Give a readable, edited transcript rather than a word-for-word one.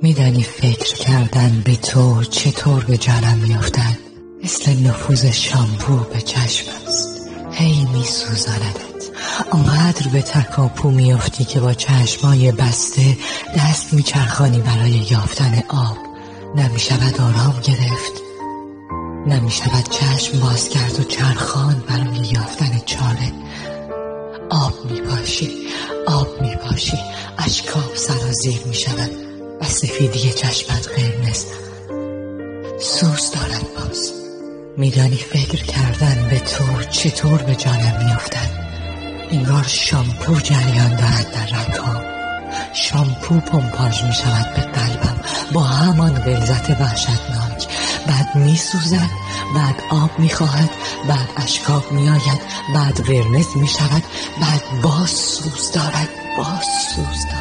میدانی فکر کردن به تو چطور به جانم میافتد؟ مثل نفوذ شامپو به چشم است. هی میسوزاندت، آنقدر به تکاپو میافتی که با چشمای بسته دست میچرخانی برای یافتن آب. نمیشود آرام گرفت، نمیشود چشم باز کرد و چرخان برای یافتن چاره. آب میپاشی، اشکاب سرازیر میشود و سفیدی چشمت قرمز. سوز دارد باز. میدانی فکر کردن به تو چطور به جانم میافتد؟ انگار شامپو جریان دارد در رگ‌هام. شامپو پمپاژ میشود به قلبم با همان غلظت وحشتناک. بعد میسوزد، بعد آب میخواهد، بعد اشکاب میآید، بعد قرمز میشود، بعد باز سوز دارد.